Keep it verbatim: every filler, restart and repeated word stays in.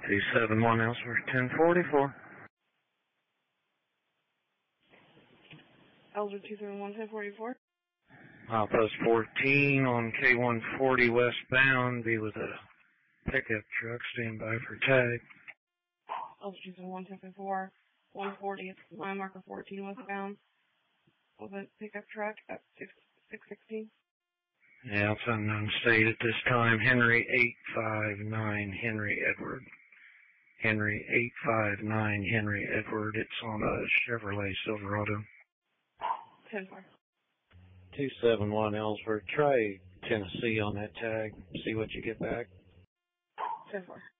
two seven one Ellsworth ten forty-four. Ellsworth two seven one ten forty-four. Outpost fourteen on K one forty westbound. Be with a pickup truck. Stand by for tag. Ellsworth two seven one ten forty-four. one forty, line marker fourteen westbound. With a pickup truck at six sixteen. Yeah, it's unknown state at this time. Henry eight five nine Henry Edward. Henry eight five nine Henry Edward. It's on a Chevrolet Silverado. ten four. two seven one Ellsworth. Try Tennessee on that tag. See what you get back. ten four.